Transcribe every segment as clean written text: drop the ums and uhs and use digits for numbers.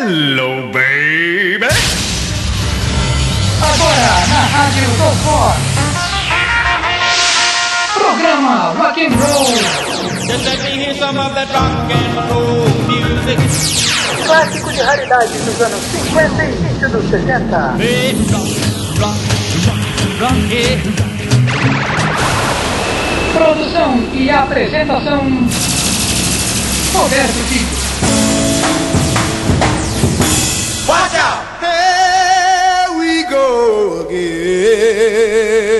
Hello, baby! Agora na Rádio do Fox, programa Rock and Roll. Just let me hear some of that rock and roll music. Clássico de raridade dos anos 50 e início dos 60. Hey, rock, yeah. Produção e apresentação, Roberto Filho. Watch out! Here we go again.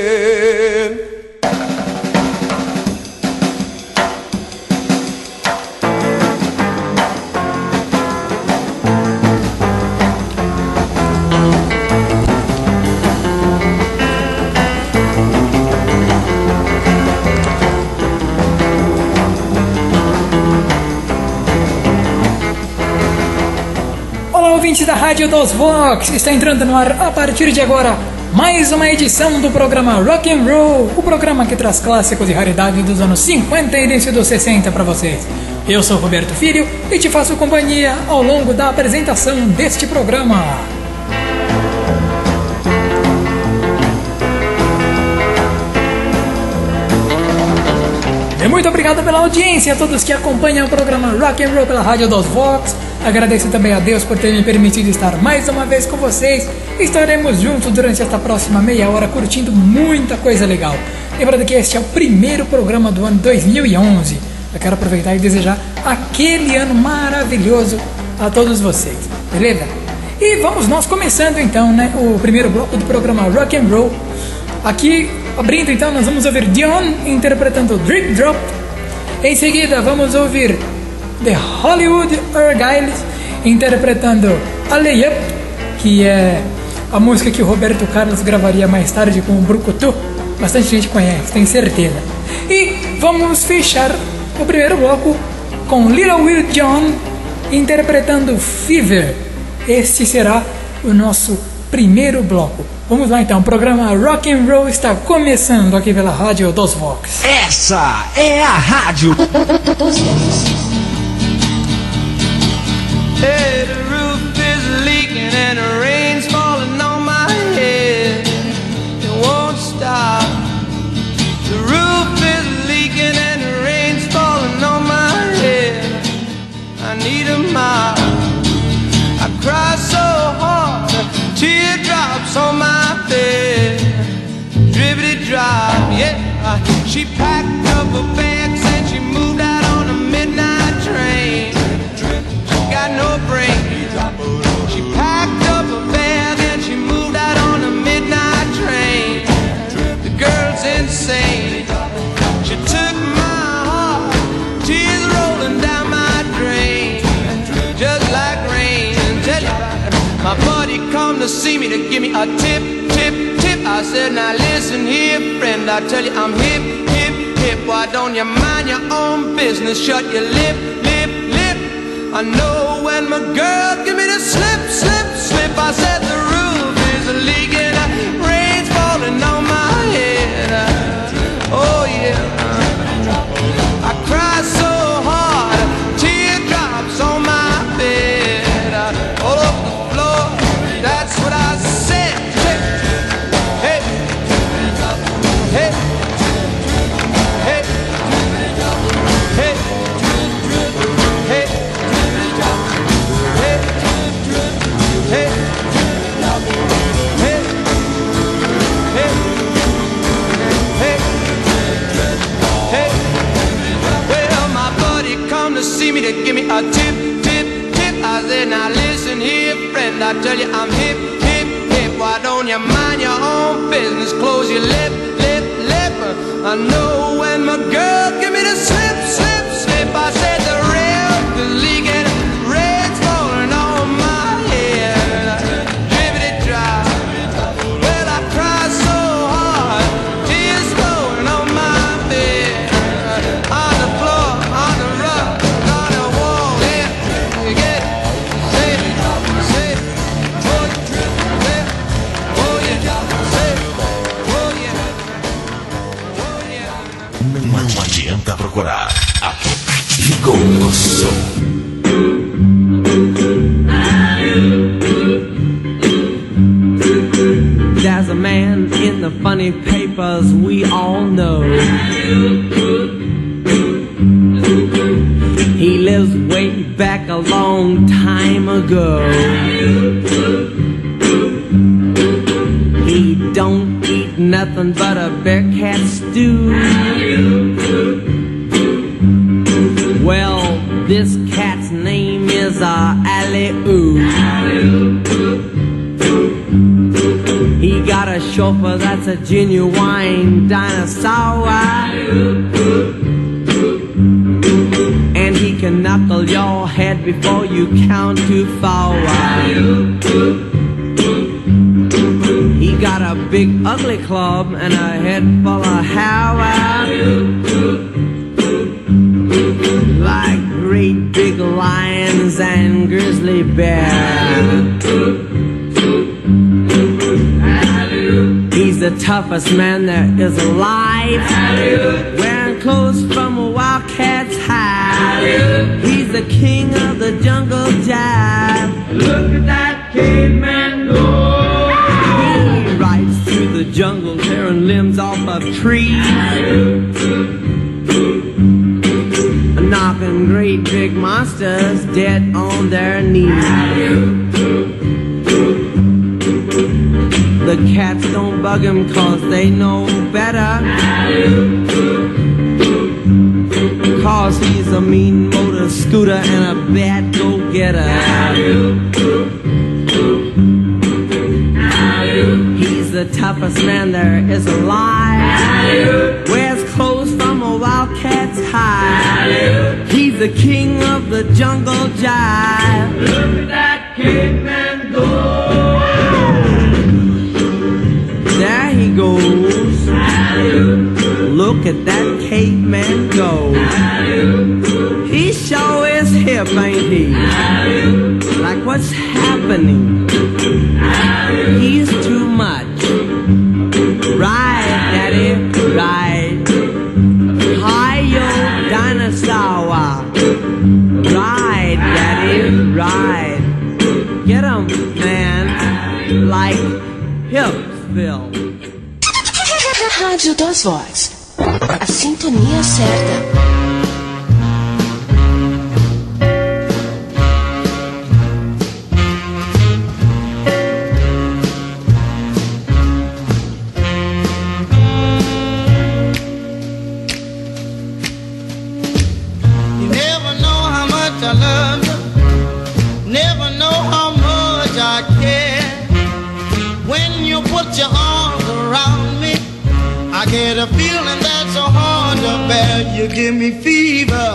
Ouvintes da Rádio dos Vox, está entrando no ar a partir de agora mais uma edição do programa Rock and Roll, o programa que traz clássicos e raridades dos anos 50 e início dos 60 para vocês. Eu sou Roberto Filho e te faço companhia ao longo da apresentação deste programa. E muito obrigado pela audiência a todos que acompanham o programa Rock and Roll pela Rádio dos Vox. Agradeço também a Deus por ter me permitido estar mais uma vez com vocês. Estaremos juntos durante esta próxima meia hora curtindo muita coisa legal. Lembrando que este é o primeiro programa do ano 2011. Eu quero aproveitar e desejar aquele ano maravilhoso a todos vocês, beleza? E vamos nós começando então, né, o primeiro bloco do programa Rock and Roll. Aqui, abrindo então, nós vamos ouvir Dion interpretando Drip Drop. Em seguida vamos ouvir The Hollywood Argyles interpretando a Layup, que é a música que o Roberto Carlos gravaria mais tarde com o Brucutu. Bastante gente conhece, tenho certeza. E vamos fechar o primeiro bloco com Little Will John interpretando Fever. Este será o nosso primeiro bloco. Vamos lá então, o programa Rock and Roll está começando aqui pela Rádio dos Vox. Essa é a Rádio dos Vox. Hey, the roof is leaking and the rain's falling on my head. It won't stop. The roof is leaking and the rain's falling on my head. I need a mop. I cry so hard, teardrops on my bed. Drippity drop, yeah. She packed up her bags and she moved out on a midnight train. Got no brain. She packed up a bag and she moved out on a midnight train. The girl's insane. She took my heart, tears rolling down my drain, just like rain. Tell you about it. My buddy come to see me to give me a tip. I said, now listen here, friend. I tell you I'm hip. Why don't you mind your own business? Shut your lip. I know when my girl give me the slip. I said the roof is leaking, rain's falling on my head. Oh yeah, I cry so hard, teardrops on my bed, all over the floor. That's what I said. Hey, hey, hey, hey, hey. See me to give me a tip. I said, now listen here, friend. I tell you I'm hip. Why don't you mind your own business? Close your lip. I know when my girl give me the slip. I said the rail is leaking, rain's falling on my head. Drippity dry. Well, I cry so hard, tears flowing on my bed, on the floor, on the rug, on the wall. Yeah, you get it. Say it. Oh, yeah. Oh, yeah. Say it. Oh, yeah. Oh, yeah. Não adianta procurar. Aqui ficou no som. ago. He don't eat nothing but a bear cat stew. Well, this cat's name is Alley-Oo. He got a chauffeur that's a genuine dinosaur. And he can knuckle your head before you count to 4. He got a big ugly club and a head full of hair, like great big lions and grizzly bears. He's the toughest man there is alive, wearing clothes from a wildcat's hide. He's the king of the jungle jive. Look at that caveman go. He rides through the jungle tearing limbs off of trees, knocking great big monsters dead on their knees. The cats don't bug him 'cause they know better, 'cause he's a mean motor scooter and a bad go-getter. He's the toughest man there is alive, wears clothes from a wildcat's hide. He's the king of the jungle jive. Look at that caveman go. There he goes. Look at that caveman go. He sure is hip, ain't he? Like what's happening? He's too much. Right, daddy, right. Hi-yo, dinosaur. Right, daddy, right. Get him, man. Like Hipsville. Rádio das Vozes. A sintonia certa. Your arms around me, I get a feeling that's so hard to bear. You give me fever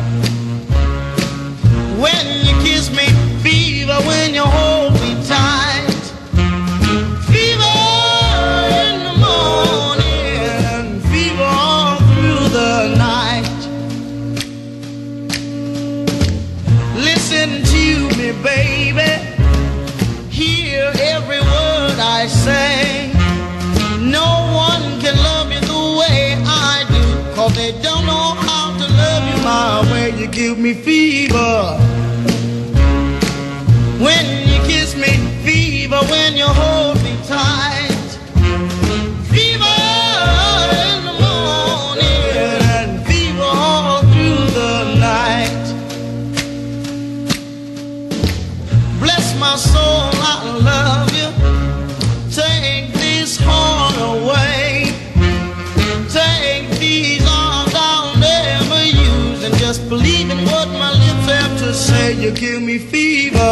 when you kiss me, fever when you hold me tight, fever in the morning, fever all through the night. Listen to me, baby, hear every word I say. No one can love you the way I do, 'cause they don't know how to love you my way. You give me fever when you kiss me, fever when you hold me tight, fever in the morning and fever all through the night. Bless my soul, I love you. Take this heart away. Take these arms I'll never use, and just believe in what my lips have to say. You give me fever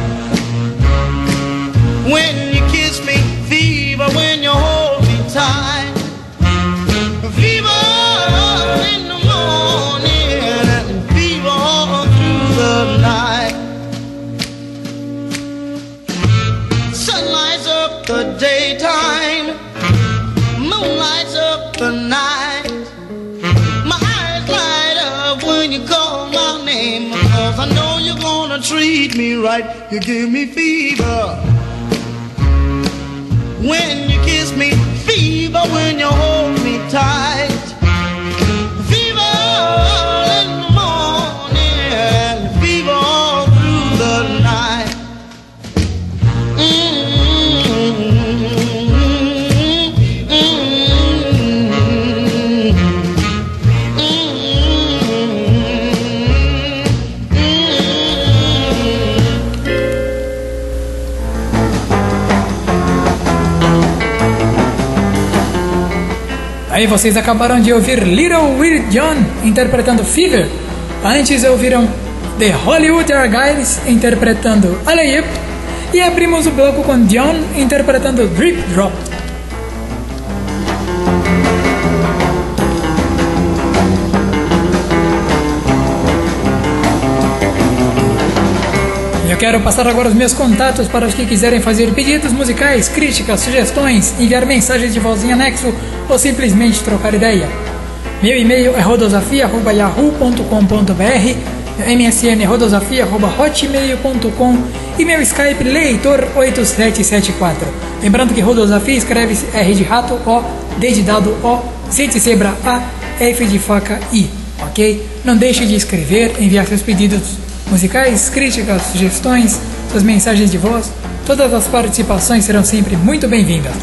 when you kiss me, fever when you hold me tight, fever in the morning and fever all through the night. Sun lights up the daytime, moon lights up the night. My eyes light up when you call my name, because I know you're gonna treat me right. You give me fever when you kiss me, fever when you hold me tight, fever in the morning and fever all through the night. Aí vocês acabaram de ouvir Little Weird John interpretando Fever. Antes ouviram The Hollywood Argyles interpretando Alley Up. E abrimos o bloco com John interpretando Drip Drop. Eu quero passar agora os meus contatos para os que quiserem fazer pedidos musicais, críticas, sugestões, enviar mensagens de voz em anexo ou simplesmente trocar ideia. Meu e-mail é rodosafia@yahoo.com.br, meu MSN é rodosafia@hotmail.com e meu Skype leitor8774. Lembrando que Rodosafia escreve-se R de rato, O, D de dado, O, C de zebra, A, F de faca, I, ok? Não deixe de escrever, enviar seus pedidos musicais, críticas, sugestões, suas mensagens de voz. Todas as participações serão sempre muito bem-vindas.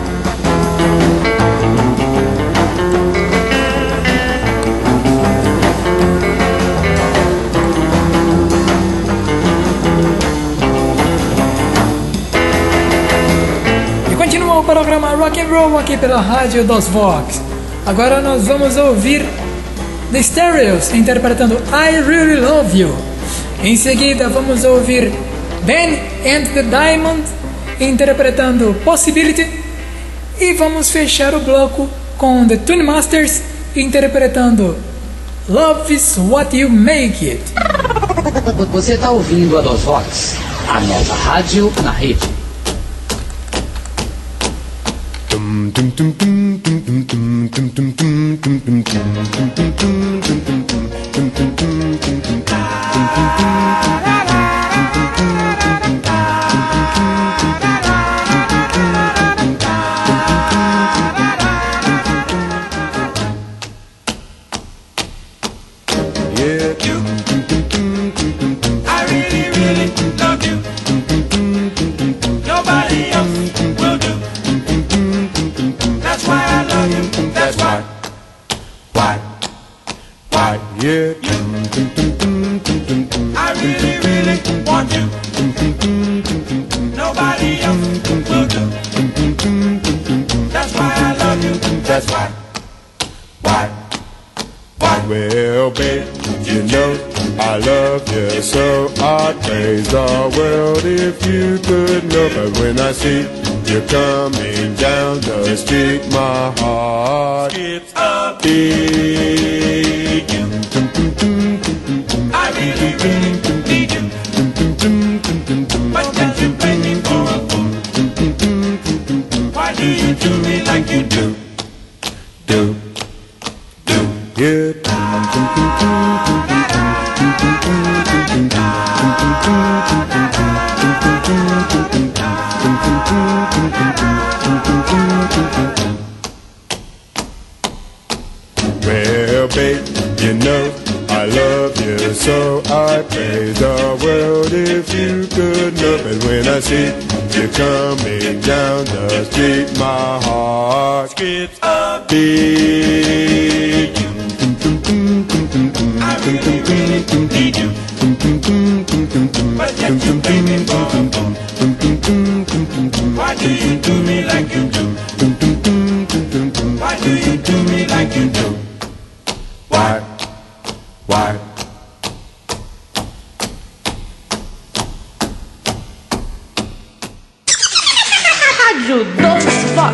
E continua o programa Rock and Roll aqui pela Rádio dos Vox. Agora nós vamos ouvir The Stereos interpretando I Really Love You. Em seguida vamos ouvir Ben and the Diamond interpretando Possibility. E vamos fechar o bloco com The Tune Masters interpretando Love is What You Make It. Você está ouvindo a Dos Vox, a nova rádio na rede. Well, babe, you know I love you, so I'd praise the world if you could know. But when I see you coming down the street, my heart skips a beat. I really, really need you, but can you bring me for a fool? Why do you do me like you do? Yeah. Well, babe, you know I love you, so I praise the world if you could know. But when I see you coming down the street, my heart skips a beat. I really, really need you, but yet you bring me for a fool. Why do you do me like you do? Why do you do me like you do? Why? Rádio dos Vox.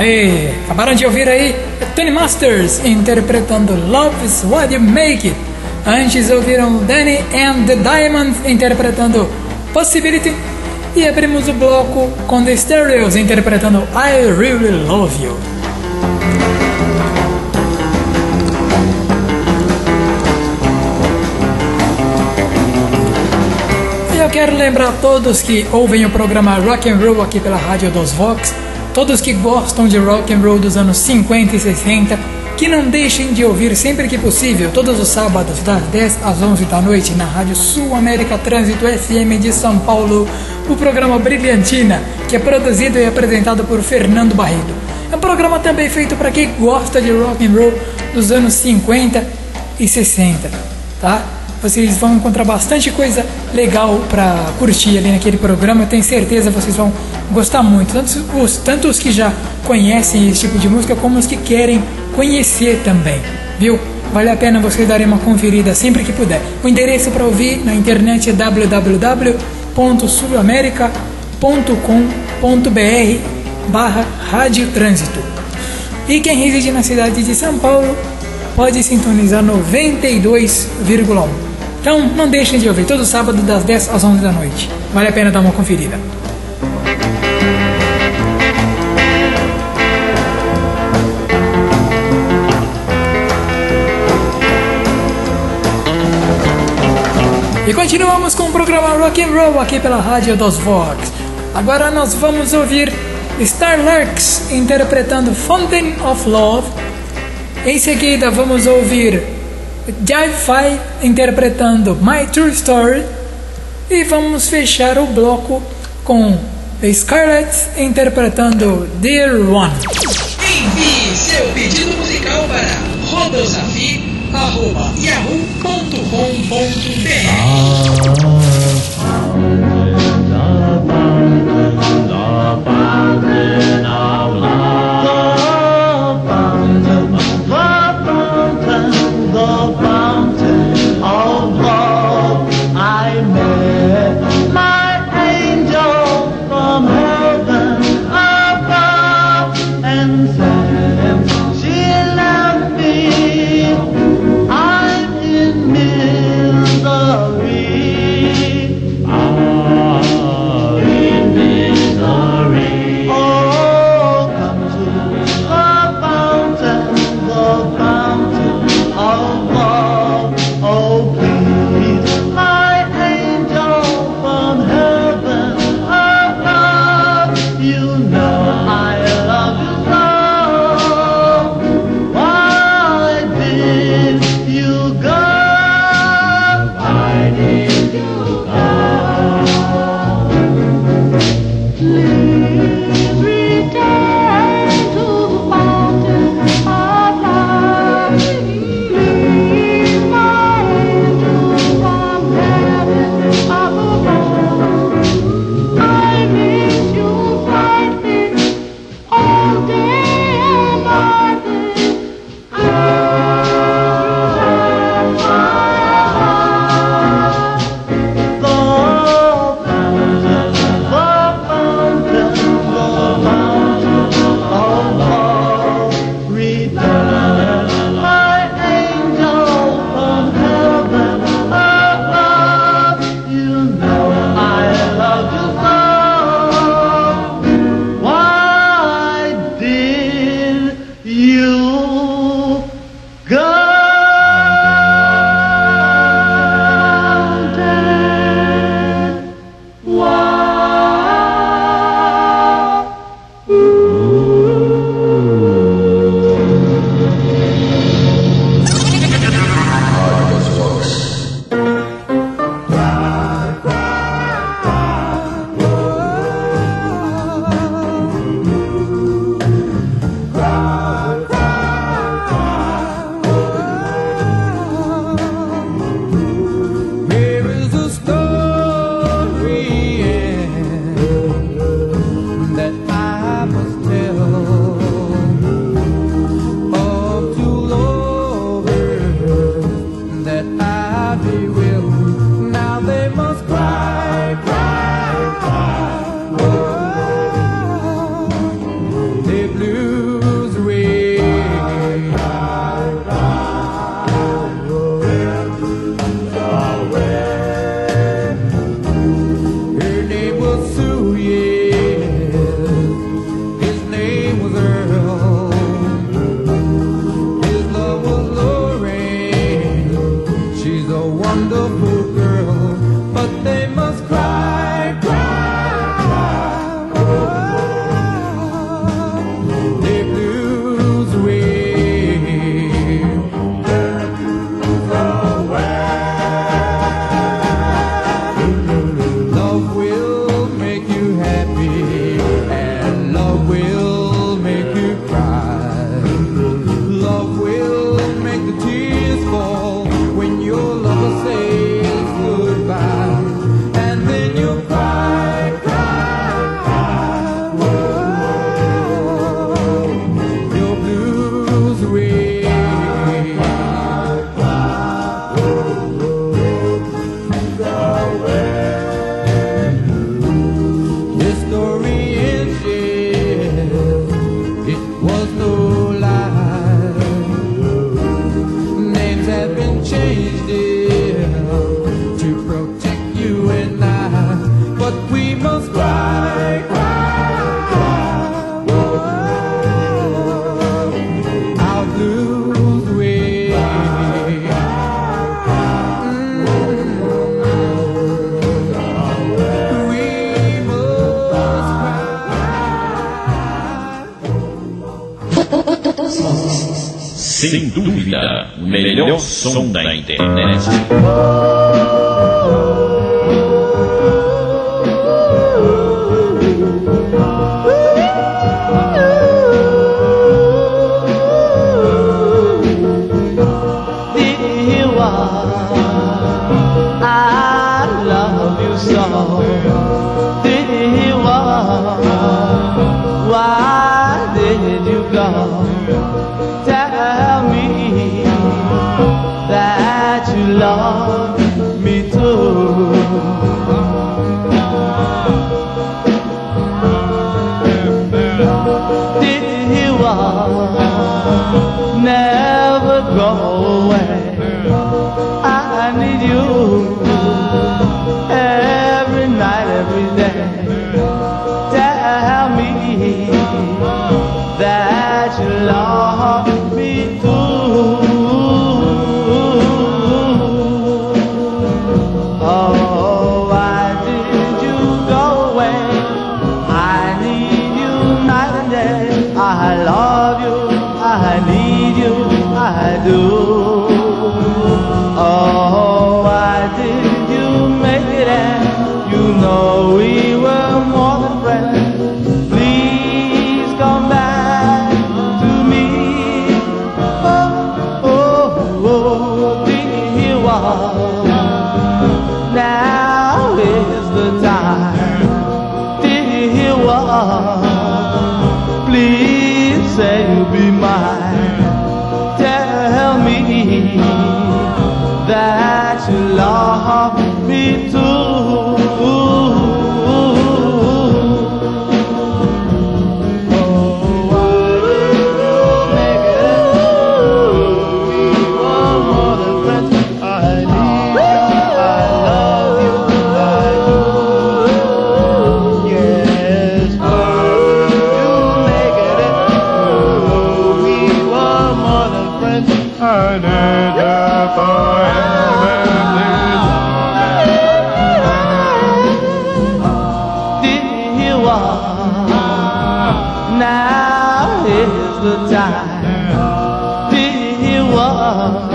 Aí, acabaram de ouvir aí Tony Masters interpretando Love is What You Make It. Antes ouviram Danny and the Diamonds interpretando Possibility. E abrimos o bloco com The Stereos interpretando I Really Love You. E eu quero lembrar a todos que ouvem o programa Rock and Roll aqui pela Rádio dos Vox, todos que gostam de rock and roll dos anos 50 e 60, que não deixem de ouvir sempre que possível, todos os sábados das 10 às 11 da noite na Rádio Sul América Trânsito FM de São Paulo, o programa Brilhantina, que é produzido e apresentado por Fernando Barreto. É um programa também feito para quem gosta de rock and roll dos anos 50 e 60, tá? Vocês vão encontrar bastante coisa legal para curtir ali naquele programa. Eu tenho certeza que vocês vão gostar muito, tanto os que já conhecem esse tipo de música como os que querem conhecer também, viu? Vale a pena vocês darem uma conferida sempre que puder. O endereço para ouvir na internet é www.sulamerica.com.br/Rádio Trânsito. E quem reside na cidade de São Paulo pode sintonizar 92,1. Então não deixem de ouvir todo sábado das 10 às 11 da noite. Vale a pena dar uma conferida. E continuamos com o programa Rock and Roll aqui pela Rádio dos Vox. Agora nós vamos ouvir Starlarks interpretando Fountain of Love. Em seguida vamos ouvir Jive Five interpretando My True Story. E vamos fechar o bloco com The Scarlets interpretando Dear One. Envie seu pedido musical para changed it to protect you and I, but we must cry, cry, cry, our blues way. We must cry. Sem dúvida, o melhor som da internet. Love me too. Did you never go away? I need you every night, every day. Tell me that you love me too. I love you, I need you, I do. Oh, why did you make it end? You know we were more than friends. Please come back to me. Oh, oh, oh, dear one. Now is the time, dear one. Please say you'll be mine. Tell me that you love me too. Now is the time, dear one.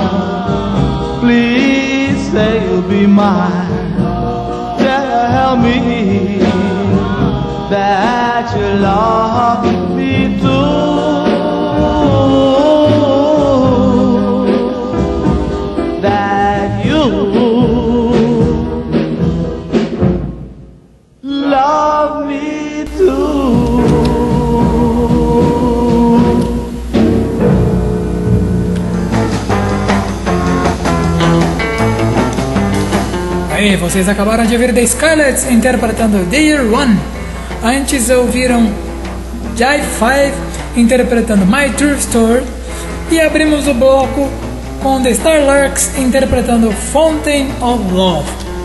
Please say you'll be mine. Tell me that you love me too. That you love me too. Aí, vocês acabaram de ouvir The Scarlets interpretando Dear One. Antes ouviram Jive 5 interpretando My True Story. E abrimos o bloco com The Starlarks interpretando Fountain of Love.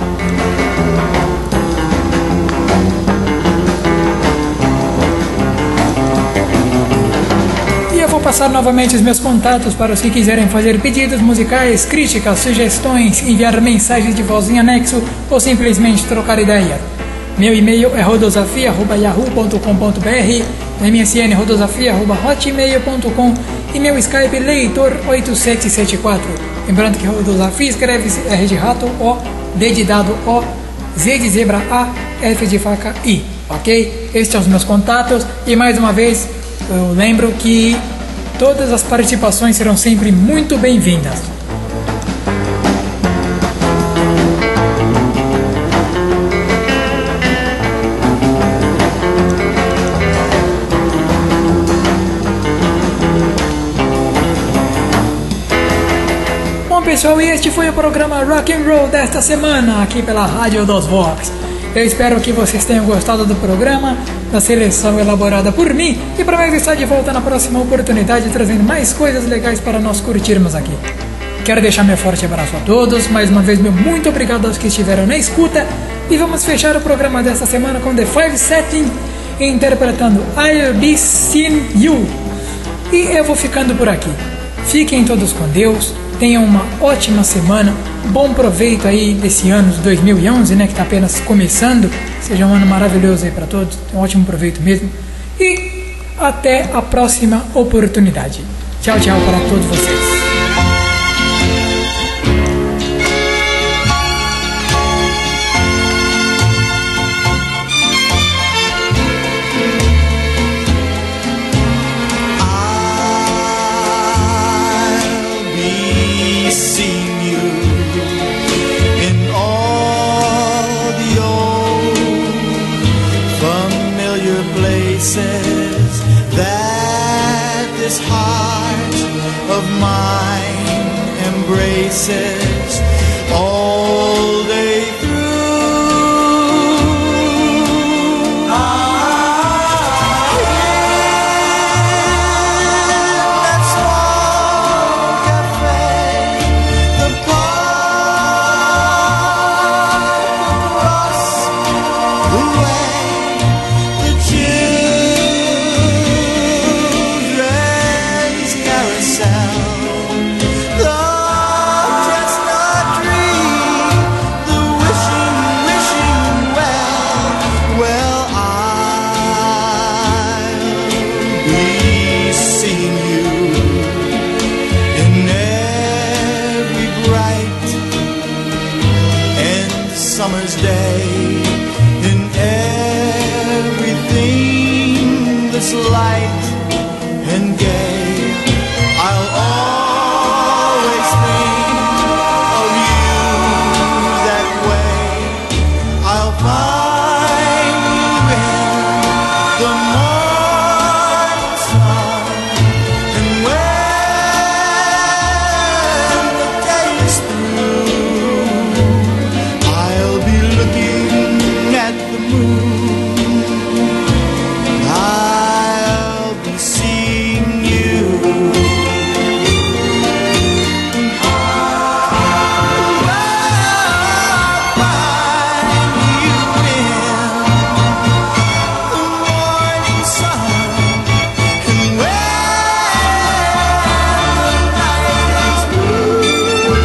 E eu vou passar novamente os meus contatos para os que quiserem fazer pedidos musicais, críticas, sugestões, enviar mensagens de voz em anexo ou simplesmente trocar ideia. Meu e-mail é rodosafia@yahoo.com.br, MSN rodosafia@hotmail.com e meu Skype leitor8774. Lembrando que Rodosafia escreve-se R de rato O, D de dado O, Z de zebra A, F de faca I, ok? Estes são os meus contatos e mais uma vez eu lembro que todas as participações serão sempre muito bem-vindas. Bom pessoal, e este foi o programa Rock and Roll desta semana aqui pela Rádio dos Vox. Eu espero que vocês tenham gostado do programa, da seleção elaborada por mim, e prometo estar de volta na próxima oportunidade trazendo mais coisas legais para nós curtirmos aqui. Quero deixar meu forte abraço a todos. Mais uma vez, meu muito obrigado aos que estiveram na escuta. E vamos fechar o programa desta semana com The Five Settings interpretando I'll Be Seeing You. E eu vou ficando por aqui. Fiquem todos com Deus. Tenham uma ótima semana. Bom proveito aí desse ano de 2011, né? Que está apenas começando. Seja um ano maravilhoso aí para todos. Um ótimo proveito mesmo. E até a próxima oportunidade. Tchau, tchau para todos vocês. That this heart of mine embraces all day through. That small cafe, the park across the way, the summer's day, in everything that's light and gay. I'll always think of you that way. I'll find you in the morning sun, and when the day is through, I'll be looking at the moon. I'll be seeing you. I'll find you in the morning sun, and when the night is through,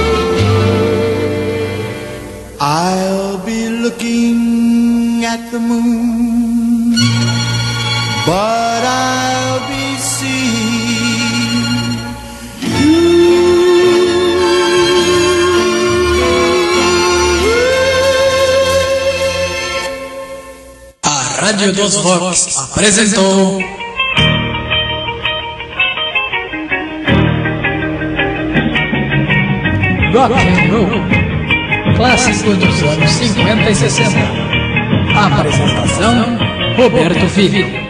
I'll be looking at the moon, but I'll be seeing you. A Rádio dos Vox apresentou Rock and Roll, clássicos dos anos 50 e 60. Apresentação: Roberto Filho.